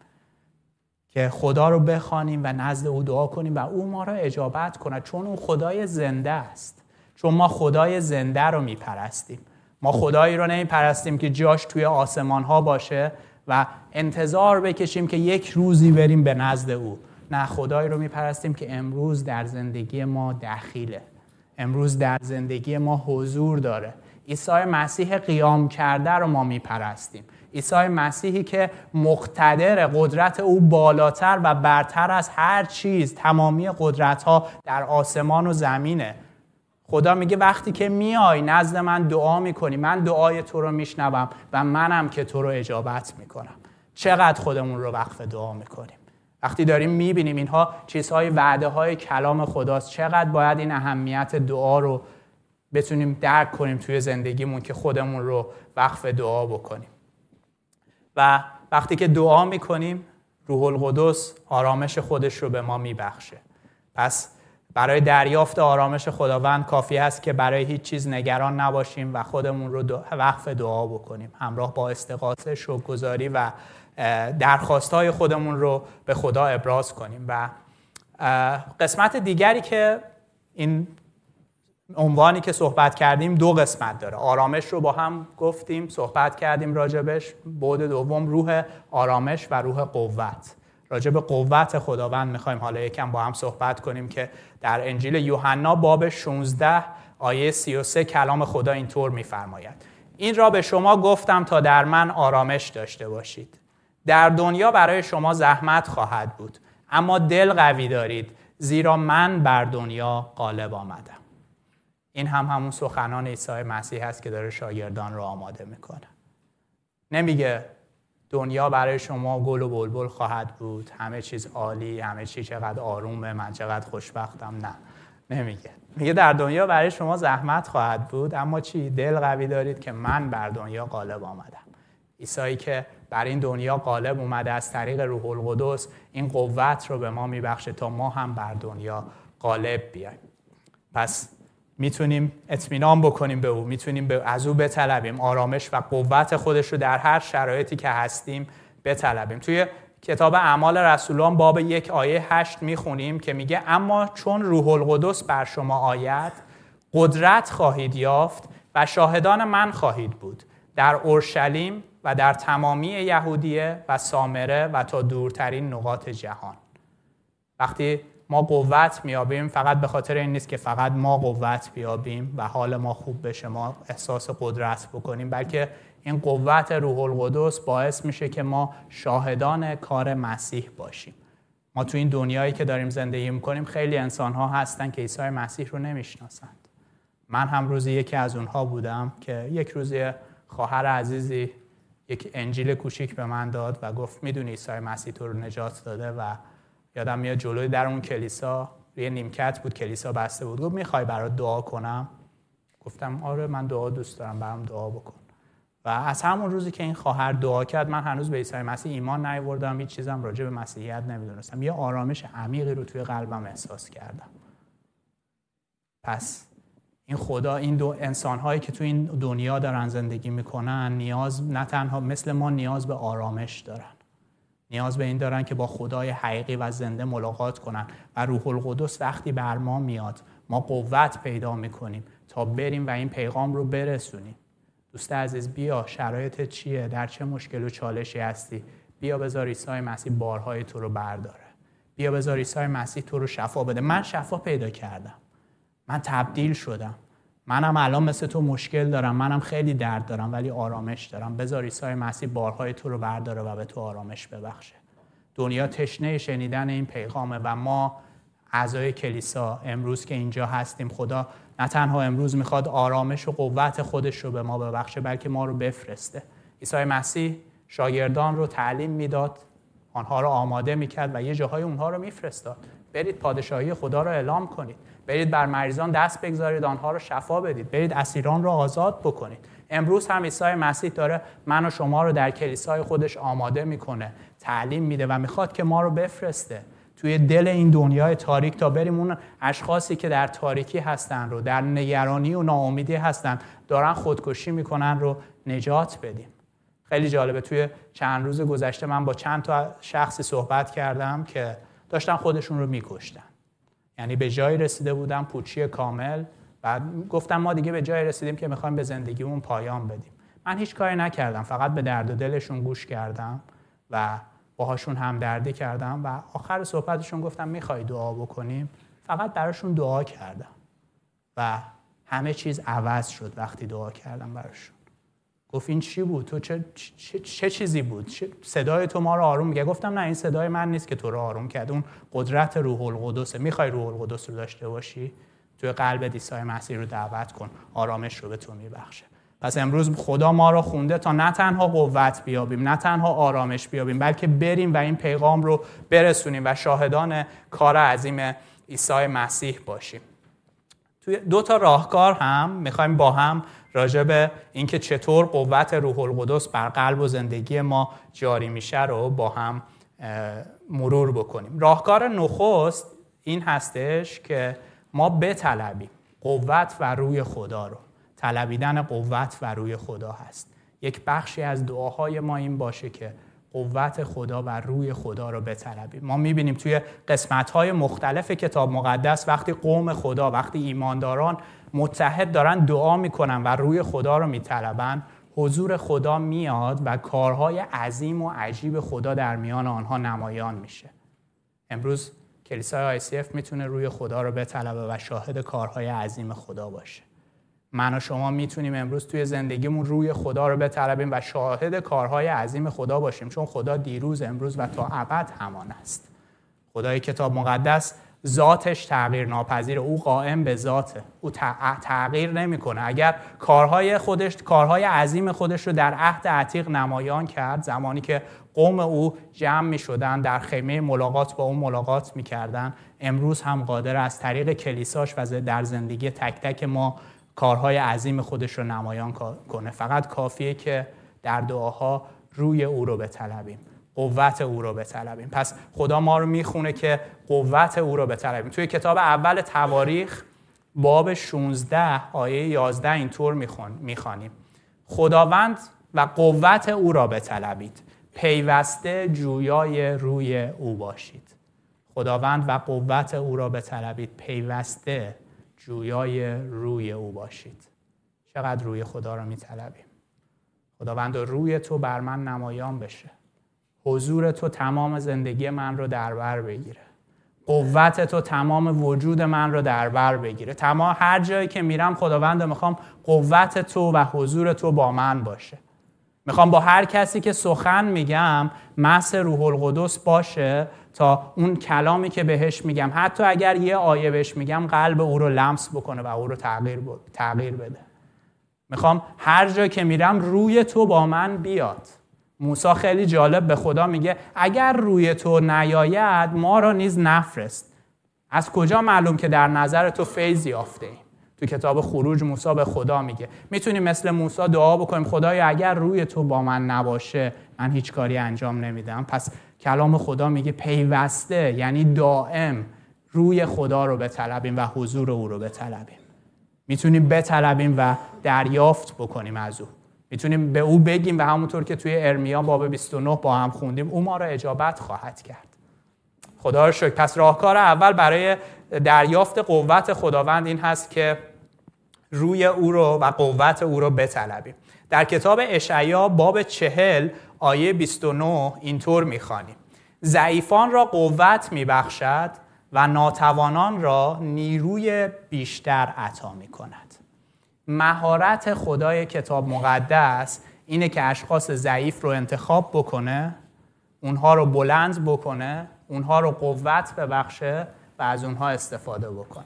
که خدا رو بخوانیم و نزد او دعا کنیم و او ما را اجابت کند، چون او خدای زنده است. چون ما خدای زنده رو میپرستیم. ما خدایی رو نمیپرستیم که جاش توی آسمان ها باشه و انتظار بکشیم که یک روزی بریم به نزد او. نه، خدایی رو میپرستیم که امروز در زندگی ما دخیله، امروز در زندگی ما حضور داره. عیسی مسیح قیام کرده رو ما میپرستیم. عیسی مسیحی که مقتدر، قدرت او بالاتر و برتر از هر چیز، تمامی قدرت ها در آسمان و زمینه. خدا میگه وقتی که میای نزد من دعا میکنی، من دعای تو رو میشنوم و منم که تو رو اجابت میکنم. چقدر خودمون رو وقف دعا میکنیم؟ وقتی داریم میبینیم اینها چیزهای وعده های کلام خداست، چقدر باید این اهمیت دعا رو بتونیم درک کنیم توی زندگیمون که خودمون رو وقف دعا بکنیم. و وقتی که دعا میکنیم، روح القدس آرامش خودش رو به ما میبخشه. پس برای دریافت آرامش خداوند کافی است که برای هیچ چیز نگران نباشیم و خودمون رو دعا وقف دعا بکنیم، همراه با استغاثه، شکرگزاری و درخواست‌های خودمون رو به خدا ابراز کنیم. و قسمت دیگری که این عنوانی که صحبت کردیم دو قسمت داره. آرامش رو با هم گفتیم، صحبت کردیم راجبش. بعد دوم روح آرامش و روح قوت. راجب قوت خداوند میخوایم حالا یکم با هم صحبت کنیم که در انجیل یوحنا باب شانزده آیه سی و سه کلام خدا اینطور میفرماید: این را به شما گفتم تا در من آرامش داشته باشید. در دنیا برای شما زحمت خواهد بود، اما دل قوی دارید، زیرا من بر دنیا غالب آمدم. این هم همون سخنان عیسی مسیح هست که داره شاگردان رو آماده میکنه. نمیگه دنیا برای شما گل و بلبل خواهد بود، همه چیز عالی، همه چیز چقدر آرومه، من چقدر خوشبختم. نه، نمیگه. میگه در دنیا برای شما زحمت خواهد بود، اما چی؟ دل قوی دارید که من بر دنیا غالب آمدم. عیسی که بر این دنیا غالب اومده از طریق روح القدس این قوت رو به ما میبخشه تا ما هم بر دنیا غالب بیایم. پس میتونیم اطمینان بکنیم به او، میتونیم از او بطلبیم آرامش و قوت خودش رو در هر شرایطی که هستیم بطلبیم. توی کتاب اعمال رسولان باب یک آیه هشت میخونیم که میگه اما چون روح القدس بر شما آید قدرت خواهید یافت و و شاهدان من خواهید بود در اورشلیم و در تمامی یهودیه و سامره و تا دورترین نقاط جهان. وقتی ما قوت میابیم فقط به خاطر این نیست که فقط ما قوت بیابیم و حال ما خوب بشه، ما احساس قدرت بکنیم، بلکه این قوت روح القدس باعث میشه که ما شاهدان کار مسیح باشیم. ما تو این دنیایی که داریم زندگی میکنیم خیلی انسان‌ها هستن که عیسی مسیح رو نمیشناسند. من هم روزی یکی از اونها بودم که یک روزی خواهر عزیزی یک انجیل کوچیک به من داد و گفت میدونی عیسی مسیح تو رو نجات داده؟ و یادم میاد جلوی در اون کلیسا یه نیمکت بود، کلیسا بسته بود، گفت میخوای برات دعا کنم؟ گفتم آره من دعا دوست دارم، برام دعا بکن. و از همون روزی که این خواهر دعا کرد من هنوز به عیسی مسیح ایمان نیاوردم، هیچ چیزم راجع به مسیحیت نمیدونستم. یه آرامش عمیقی رو توی قلبم احساس کردم. پس این خدا، این دو انسان‌هایی که تو این دنیا دارن زندگی میکنن نیاز نه تنها مثل ما نیاز به آرامش دارن، نیاز به این دارن که با خدای حقیقی و زنده ملاقات کنن و روح القدس وقتی بر ما میاد ما قوت پیدا میکنیم تا بریم و این پیغام رو برسونیم. دوست عزیز بیا، شرایطت چیه؟ در چه مشکل و چالشی هستی؟ بیا بذار عیسی مسیح بارهای تو رو برداره. بیا بذار عیسی مسیح تو رو شفا بده. من شفا پیدا کردم. من تبدیل شدم. منم الان مثل تو مشکل دارم، منم خیلی درد دارم ولی آرامش دارم. بذار عیسی مسیح بارهای تو رو برداره و به تو آرامش ببخشه. دنیا تشنه شنیدن این پیغامه و ما اعضای کلیسا امروز که اینجا هستیم، خدا نه تنها امروز میخواد آرامش و قوت خودش رو به ما ببخشه بلکه ما رو بفرسته. عیسی مسیح شاگردان رو تعلیم میداد، آنها رو آماده میکرد و یه جاهای اونها رو میفرستاد. برید پادشاهی خدا رو اعلام کنید، برید بر مریضان دست بگذارید، آنها رو شفا بدید، برید اسیران رو آزاد بکنید. امروز هم عیسی مسیح داره من و شما رو در کلیسای خودش آماده میکنه، تعلیم میده و میخواد که ما رو بفرسته توی دل این دنیای تاریک تا بریم اون اشخاصی که در تاریکی هستن رو، در نگرانی و ناامیدی هستن، دارن خودکشی میکنن رو نجات بدیم. خیلی جالبه، توی چند روز گذشته من با چند تا شخصی صحبت کردم که داشتن خودشون رو میکشتن. یعنی به جایی رسیده بودن پوچی کامل و گفتم ما دیگه به جایی رسیدیم که میخوایم به زندگیمون پایان بدیم. من هیچ کاری نکردم، فقط به درد و دلشون گوش کردم و باهاشون همدردی کردم و آخر صحبتشون گفتم میخوای دعا بکنیم؟ فقط براشون دعا کردم و همه چیز عوض شد وقتی دعا کردم براشون. گفت این چی بود؟ تو چه, چه, چه چیزی بود؟ چه صدای تو ما رو آروم میگه. گفتم نه، این صدای من نیست که تو رو آروم کرد، اون قدرت روح القدسه. میخوای روح القدس رو داشته باشی؟ توی قلب عیسی مسیح رو دعوت کن، آرامش رو به تو میبخشه. پس امروز خدا ما رو خونده تا نه تنها قوت بیابیم، نه تنها آرامش بیابیم، بلکه بریم و این پیغام رو برسونیم و شاهدان کار عظیم عیسی مسیح باشیم. توی دو تا راهکار هم میخوایم با هم راجع به اینکه چطور قوت روح القدس بر قلب و زندگی ما جاری میشه رو با هم مرور بکنیم. راهکار نخست این هستش که ما بطلبیم قوت و روی خدا رو. طلبیدن قوت و روی خدا هست. یک بخشی از دعاهای ما این باشه که قوت خدا و روی خدا رو بطلبیم. ما میبینیم توی قسمت‌های مختلف کتاب مقدس وقتی قوم خدا، وقتی ایمانداران متحد دارن دعا میکنن و روی خدا رو میطلبن، حضور خدا میاد و کارهای عظیم و عجیب خدا در میان آنها نمایان میشه. امروز کلیسای آی سی اف میتونه روی خدا رو بطلبه و شاهد کارهای عظیم خدا باشه. من و شما میتونیم امروز توی زندگیمون روی خدا رو بطلبیم و شاهد کارهای عظیم خدا باشیم، چون خدا دیروز، امروز و تا ابد همان است. خدای کتاب مقدس ذاتش تغییر ناپذیره، او قائم به ذاته، او تغییر نمیکنه. اگر کارهای خودش، کارهای عظیم خودش رو در عهد عتیق نمایان کرد، زمانی که قوم او جمع میشدن در خیمه ملاقات با اون ملاقات میکردن، امروز هم قادر از طریق کلیساش و در زندگی تک تک ما کارهای عظیم خودش رو نمایان کنه. فقط کافیه که در دعاها روی او رو بطلبیم، قوت او رو بطلبیم. پس خدا ما رو میخونه که قوت او رو بطلبیم. توی کتاب اول تواریخ باب شانزده آیه یازده اینطور میخوانیم: خداوند و قوت او را بطلبید، پیوسته جویای روی او باشید. خداوند و قوت او را بطلبید، پیوسته جویای روی او باشید. چقدر روی خدا رو میطلبیم. خداوند روی تو بر من نمایان بشه. حضور تو تمام زندگی من رو در بر بگیره. قوت تو تمام وجود من رو در بر بگیره. تمام هر جایی که میرم خداوند میخوام قوت تو و حضور تو با من باشه. میخوام با هر کسی که سخن میگم مس روح القدس باشه تا اون کلامی که بهش میگم حتی اگر یه آیه بهش میگم قلب او رو لمس بکنه و او رو تغییر تغییر بده. میخوام هر جا که میرم روی تو با من بیاد. موسی خیلی جالب به خدا میگه اگر روی تو نیاید ما را نیز نفرست. از کجا معلوم که در نظر تو فیض یافته ایم؟ تو کتاب خروج موسی به خدا میگه میتونیم مثل موسی دعا بکنیم خدایا اگر روی تو با من نباشه من هیچ کاری انجام نمیدم. پس کلام خدا میگه پیوسته یعنی دائم روی خدا رو بطلبیم و حضور او رو بطلبیم. میتونیم بطلبیم و دریافت بکنیم از او. میتونیم به او بگیم و همونطور که توی ارمیا باب بیست و نه با هم خوندیم او ما را اجابت خواهد کرد. خدا رو شکر. پس راهکار اول برای دریافت قوت خداوند این هست که روی او رو و قوت او رو بطلبیم. در کتاب اشعیا باب چهل آیه بیست و نه اینطور میخوانیم: ضعیفان را قوت میبخشد و ناتوانان را نیروی بیشتر عطا میکند. مهارت خدای کتاب مقدس اینه که اشخاص ضعیف رو انتخاب بکنه، اونها رو بلند بکنه، اونها رو قوت ببخشه و از اونها استفاده بکنه.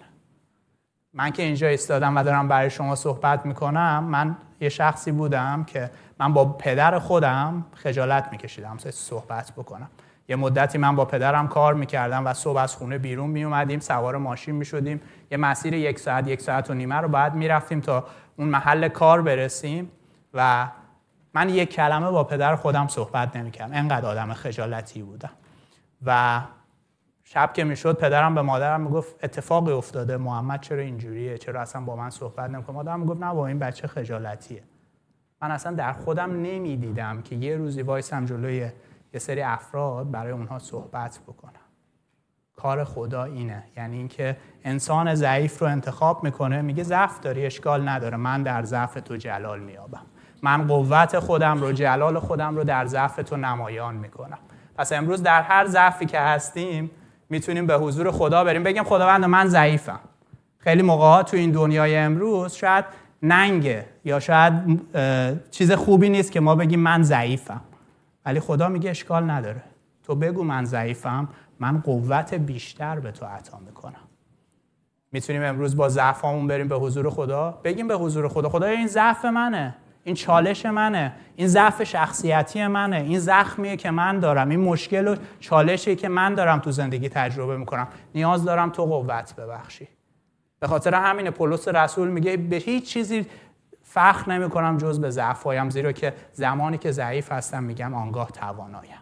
من که اینجا ایستادم و دارم برای شما صحبت میکنم، من یه شخصی بودم که من با پدر خودم خجالت میکشیدم صحبت بکنم. یه مدتی من با پدرم کار میکردم و صبح از خونه بیرون میومدیم، سوار ماشین میشدیم، یه مسیر یک ساعت یک ساعت و نیمه رو باید میرفتیم تا اون محل کار برسیم و من یک کلمه با پدر خودم صحبت نمیکردم، انقدر آدم خجالتی بودم. و شب که میشد پدرم به مادرم میگفت اتفاقی افتاده، محمد چرا اینجوریه، چرا اصلا با من صحبت نمیکنه. مادرم میگفت نه با این بچه خجالتیه. من اصلا در خودم نمیدیدم که یه روزی وایسم جلوی یه سری افراد برای اونها صحبت بکنم. کار خدا اینه، یعنی اینکه انسان ضعیف رو انتخاب میکنه، میگه ضعف داری اشکال نداره، من در ضعف تو جلال میابم، من قوت خودم رو، جلال خودم رو در ضعف تو نمایان میکنم. پس امروز در هر ضعفی که هستیم میتونیم به حضور خدا بریم بگیم خداوند من ضعیفم. خیلی موقعا تو این دنیای امروز شاید ننگه یا شاید چیز خوبی نیست که ما بگیم من ضعیفم، ولی خدا میگه اشکال نداره، تو بگو من ضعیفم، من قوت بیشتر به تو عطا میکنم. میتونیم امروز با ضعفامون بریم به حضور خدا، بگیم به حضور خدا خدا این ضعف منه، این چالش منه، این ضعف شخصیتی منه، این زخمیه که من دارم، این مشکل و چالشی که من دارم تو زندگی تجربه میکنم، نیاز دارم تو قوت ببخشی. به خاطر همین پولس رسول میگه به هیچ چیزی فخر نمی کنم جز به ضعف‌هایم، زیرا که زمانی که ضعیف هستم میگم آنگاه توانایم.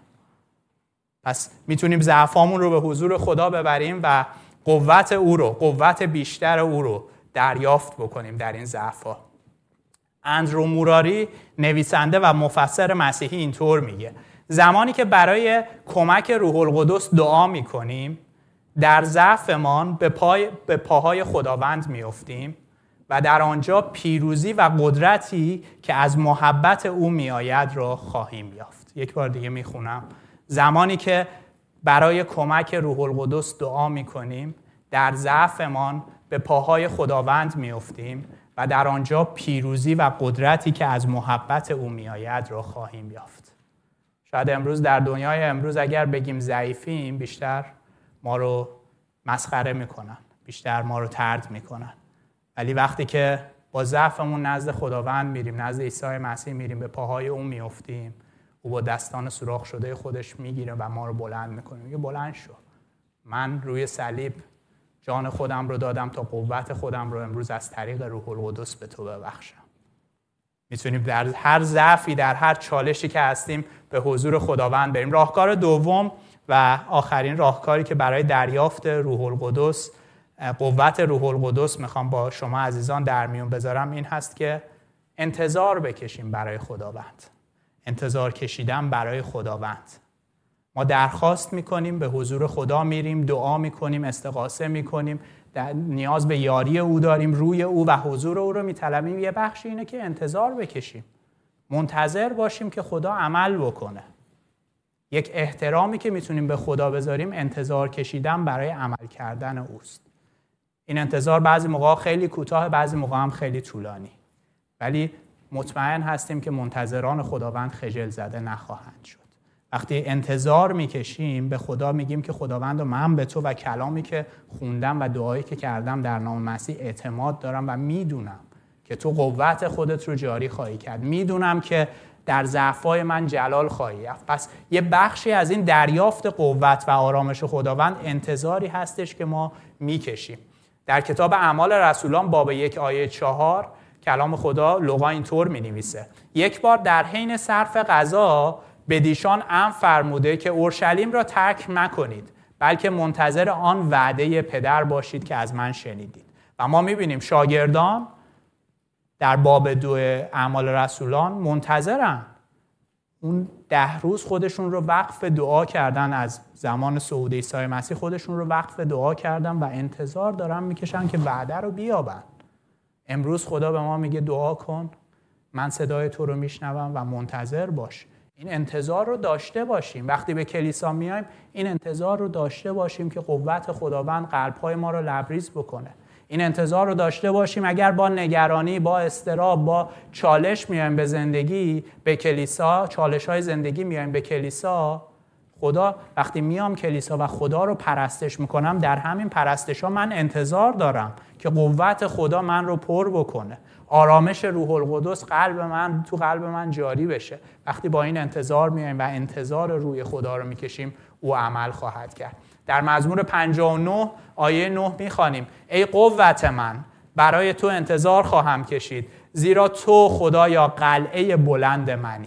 پس میتونیم ضعفامون رو به حضور خدا ببریم و قوت او رو، قوت بیشتر او رو دریافت بکنیم در این ضعف‌ها. اندرو موراری نویسنده و مفسر مسیحی اینطور میگه: زمانی که برای کمک روح القدس دعا میکنیم در ضعفمان به پای به پاهای خداوند میافتیم و در آنجا پیروزی و قدرتی که از محبت او میآید را خواهیم یافت. یک بار دیگه میخونم: زمانی که برای کمک روح القدس دعا میکنیم در ضعفمان به پاهای خداوند میافتیم و در آنجا پیروزی و قدرتی که از محبت او میآید را خواهیم یافت. شاید امروز در دنیای امروز اگر بگیم ضعیفیم بیشتر ما رو مسخره میکنن، بیشتر ما رو طرد میکنن، ولی وقتی که با ضعفمون نزد خداوند میریم، نزد عیسی مسیح میریم، به پاهای او میافتیم، او با دستان سوراخ شده خودش میگیره و ما رو بلند میکنه، میگه بلند شو، من روی صلیب جان خودم رو دادم تا قوت خودم رو امروز از طریق روح القدس به تو ببخشم. میتونیم در هر ضعفی، در هر چالشی که هستیم به حضور خداوند بریم. راهکار دوم و آخرین راهکاری که برای دریافت روح القدس، قوت روح القدس میخوام با شما عزیزان در میون بذارم این هست که انتظار بکشیم برای خداوند. انتظار کشیدن برای خداوند. ما درخواست میکنیم، به حضور خدا میریم، دعا میکنیم، استغاثه میکنیم، نیاز به یاری او داریم، روی او و حضور او رو میطلبیم. یه بخشی اینه که انتظار بکشیم، منتظر باشیم که خدا عمل بکنه. یک احترامی که میتونیم به خدا بذاریم انتظار کشیدن برای عمل کردن اوست. این انتظار بعضی موقع خیلی کوتاه، بعضی موقع هم خیلی طولانی، ولی مطمئن هستیم که منتظران خداوند خجل زده نخواهند شد. وقتی انتظار میکشیم به خدا میگیم که خداوند، من به تو و کلامی که خوندم و دعایی که کردم در نام مسیح اعتماد دارم و میدونم که تو قوت خودت رو جاری خواهی کرد. میدونم که در ضعف‌های من جلال خواهی یافت. پس یه بخشی از این دریافت قوت و آرامش خداوند انتظاری هستش که ما میکشیم. در کتاب اعمال رسولان باب یک آیه چهار کلام خدا لوقا اینطور می‌نویسه: یک بار در حین صرف غذا بدیشان امر فرموده که اورشلیم را ترک نکنید، بلکه منتظر آن وعده پدر باشید که از من شنیدید. و ما می‌بینیم شاگردان در باب دو اعمال رسولان منتظرن. اون ده روز خودشون رو وقف دعا کردن، از زمان صعود عیسی مسیح خودشون رو وقف دعا کردن و انتظار دارن میکشن که وعده رو بیابن. امروز خدا به ما میگه دعا کن، من صدای تو رو میشنوم و منتظر باش. این انتظار رو داشته باشیم. وقتی به کلیسا میایم این انتظار رو داشته باشیم که قوت خداوند قلب‌های ما رو لبریز بکنه. این انتظار رو داشته باشیم اگر با نگرانی، با اضطراب، با چالش میایم به زندگی، به کلیسا، چالش‌های زندگی میایم به کلیسا، خدا وقتی میام کلیسا و خدا رو پرستش میکنم، در همین پرستش‌ها من انتظار دارم که قوت خدا من رو پر بکنه، آرامش روح القدس قلب من تو قلب من جاری بشه. وقتی با این انتظار میایم و انتظار روی خدا رو میکشیم، او عمل خواهد کرد. در مزمور پنجاه و نه آیه نه میخوانیم: ای قوت من، برای تو انتظار خواهم کشید، زیرا تو خدایا قلعه بلند منی.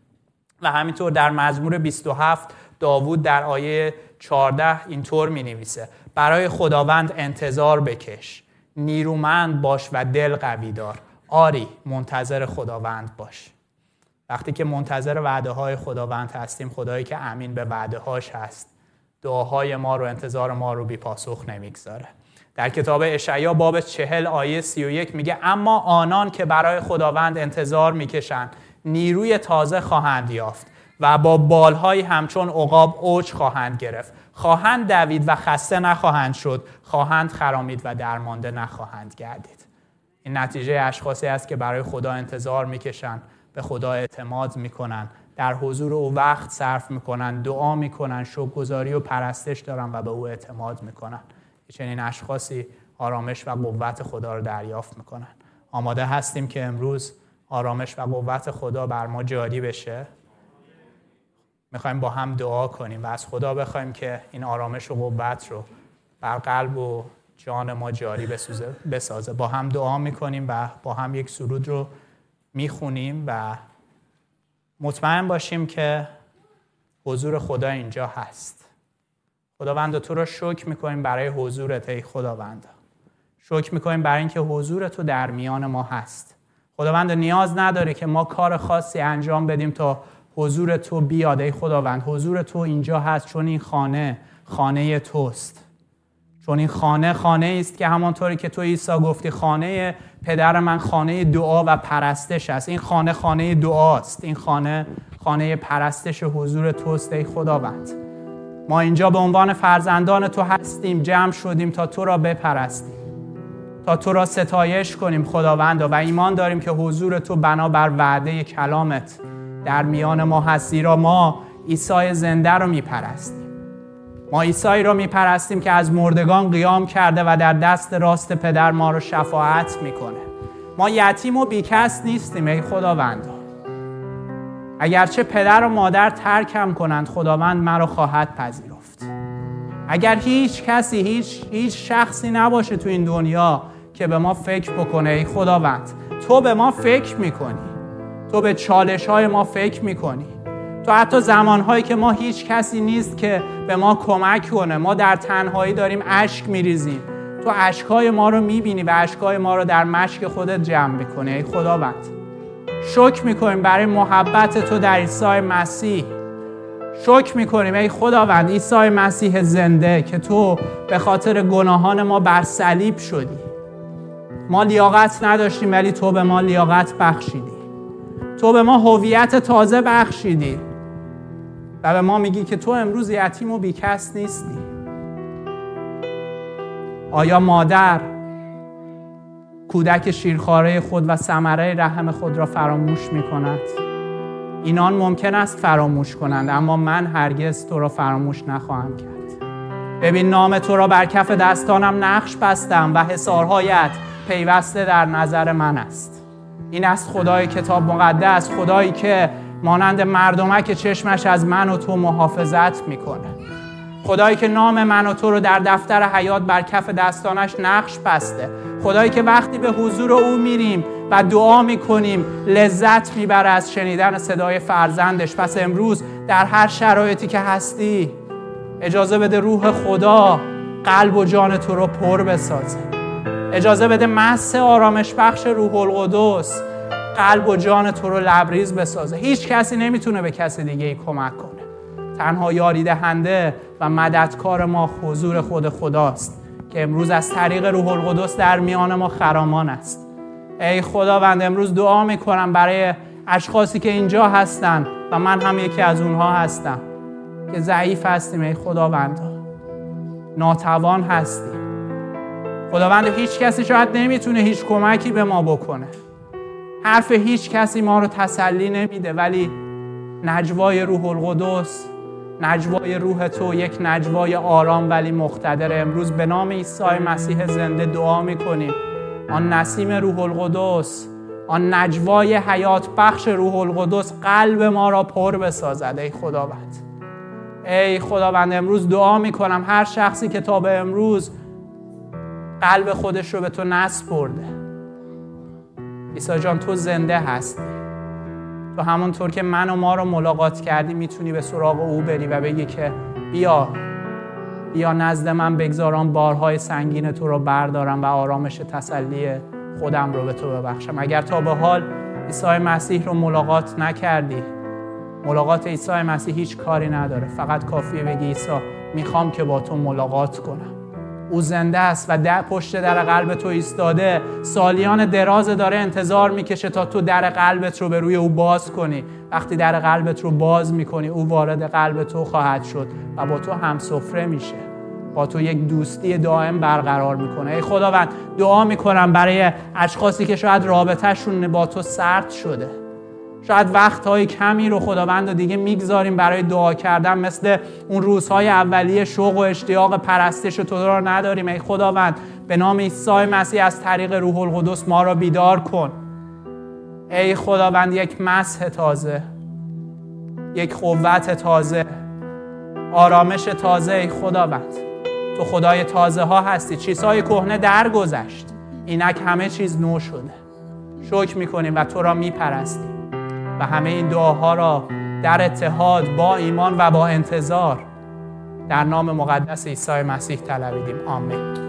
و همینطور در مزمور بیست و هفت داوود در آیه چهارده اینطور مینویسه: برای خداوند انتظار بکش، نیرومند باش و دل قوی دار. آری، منتظر خداوند باش. وقتی که منتظر وعده های خداوند هستیم، خدایی که امین به وعده هاش هست، دعاهای ما رو، انتظار ما رو بی پاسخ نمیگذاره. در کتاب اشعیا باب چهل آیه سی و یک میگه: اما آنان که برای خداوند انتظار میکشند نیروی تازه خواهند یافت و با بالهای همچون عقاب اوج خواهند گرفت، خواهند دوید و خسته نخواهند شد، خواهند خرامید و درمانده نخواهند گردید. این نتیجه اشخاصی است که برای خدا انتظار میکشند، به خدا اعتماد میکنن، در حضور او وقت صرف میکنن، دعا میکنن، شکرگزاری و پرستش دارن و به او اعتماد میکنن. چنین اشخاصی آرامش و قوت خدا رو دریافت میکنن. آماده هستیم که امروز آرامش و قوت خدا بر ما جاری بشه؟ میخوایم با هم دعا کنیم و از خدا بخوایم که این آرامش و قوت رو بر قلب و جان ما جاری بسازه. با هم دعا میکنیم و با هم یک سرود رو میخونیم و مطمئن باشیم که حضور خدا اینجا هست. خداوند، تو رو شکر میکنیم برای حضورت. ای خداوند، شکر میکنیم برای اینکه حضور تو در میان ما هست. خداوند، نیاز نداره که ما کار خاصی انجام بدیم تا حضور تو بیاد. ای خداوند، حضور تو اینجا هست، چون این خانه خانه توست. چون این خانه خانه است که همانطوری که تو عیسی گفتی خانه پدر من خانه دعا و پرستش است. این خانه خانه دعاست. این خانه خانه پرستش حضور توست. ای خداوند، ما اینجا به عنوان فرزندان تو هستیم، جمع شدیم تا تو را بپرستیم، تا تو را ستایش کنیم خداوند، و ایمان داریم که حضور تو بنابر وعده کلامت در میان ما هست. زیرا ما عیسی زنده رو میپرستیم. ما عیسی را میپرستیم که از مردگان قیام کرده و در دست راست پدر ما رو شفاعت میکنه. ما یتیم و بیکس نیستیم. ای خداوند، اگرچه پدر و مادر ترکم کنند، خداوند مرا خواهد پذیرفت. اگر هیچ کسی، هیچ هیچ شخصی نباشه تو این دنیا که به ما فکر بکنه، ای خداوند تو به ما فکر میکنی. تو به چالش‌های ما فکر میکنی. تو حتی زمانهایی که ما هیچ کسی نیست که به ما کمک کنه، ما در تنهایی داریم اشک میریزیم، تو اشکای ما رو میبینی و اشکای ما رو در مشک خودت جمع میکنی. ای خداوند، شکر میکنیم برای محبت تو در عیسی مسیح. شکر میکنیم ای خداوند عیسی مسیح زنده که تو به خاطر گناهان ما بر صلیب شدی. ما لیاقت نداشتیم ولی تو به ما لیاقت بخشیدی. تو به ما هویت تازه بخشیدی و به ما میگی که تو امروز یتیم و بیکس نیستی. آیا مادر کودک شیرخواره خود و ثمره رحم خود را فراموش میکند؟ اینان ممکن است فراموش کنند، اما من هرگز تو را فراموش نخواهم کرد. ببین نام تو را بر کف دستانم نقش بستم و حصارهایت پیوسته در نظر من است. این است خدای کتاب مقدس، خدایی که مانند مردمک چشمش از من و تو محافظت میکنه. خدایی که نام من و تو رو در دفتر حیات بر کف دستانش نقش بسته. خدایی که وقتی به حضور او میریم و دعا میکنیم لذت میبره از شنیدن صدای فرزندش. پس امروز در هر شرایطی که هستی اجازه بده روح خدا قلب و جان تو رو پر بسازه. اجازه بده مس آرامش بخش روح القدس قلب و جان تو رو لبریز بسازه. هیچ کسی نمیتونه به کسی دیگه ای کمک کنه. تنها یاری دهنده و مددکار ما حضور خود خداست که امروز از طریق روح القدس در میان ما خرامان است. ای خداوند امروز دعا میکنم برای اشخاصی که اینجا هستن و من هم یکی از اونها هستم که ضعیف هستیم. ای خداوند ناتوان هستیم. خداوند هیچ کسی شاید نمیتونه هیچ کمکی به ما بکنه. حرف هیچ کسی ما رو تسلی نمیده، ولی نجوای روح القدس، نجوای روح تو، یک نجوای آرام ولی مقتدر، امروز به نام عیسی مسیح زنده دعا میکنیم. آن نسیم روح القدس، آن نجوای حیات بخش روح القدس قلب ما را پر بسازد. ای خداوند، ای خداوند امروز دعا میکنم هر شخصی که تا به امروز قلب خودش رو به تو نسپرده، عیسی جان تو زنده هستی. تو همونطور که من و ما رو ملاقات کردی میتونی به سراغ او بری و بگی که بیا بیا نزد من بگذارم بارهای سنگین تو رو بردارم و آرامش تسلی خودم رو به تو ببخشم. اگر تا به حال عیسی مسیح رو ملاقات نکردی، ملاقات عیسی مسیح هیچ کاری نداره. فقط کافیه بگی عیسی میخوام که با تو ملاقات کنم. او زنده است و در پشت در قلب تو ایستاده، سالیان دراز داره انتظار میکشه تا تو در قلبت رو به روی او باز کنی. وقتی در قلبت رو باز میکنی او وارد قلب تو خواهد شد و با تو هم سفره میشه، با تو یک دوستی دائم برقرار میکنه. ای خداوند دعا میکنم برای اشخاصی که شاید رابطهشون با تو سرد شده، شاید وقتهای کمی رو خداوند دیگه میگذاریم برای دعا کردن، مثل اون روزهای اولیه شوق و اشتیاق پرستش تو رو نداریم. ای خداوند به نام عیسی مسیح از طریق روح القدس ما را بیدار کن. ای خداوند یک مسح تازه، یک قوت تازه، آرامش تازه. ای خداوند تو خدای تازه ها هستی. چیزهای کهنه درگذشت، اینک همه چیز نو شده. شکر میکنیم و تو را میپرستیم و همه این دعاها را در اتحاد با ایمان و با انتظار در نام مقدس عیسی مسیح طلبیدیم. آمین.